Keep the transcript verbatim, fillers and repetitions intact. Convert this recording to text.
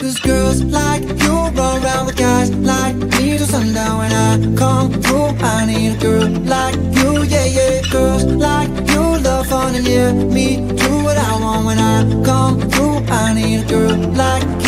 Cause girls like you run around with guys like me till sundown. When I come through, I need a girl like you, yeah, yeah. Girls like you love fun and yeah, me do what I want. When I come through, I need a girl like you.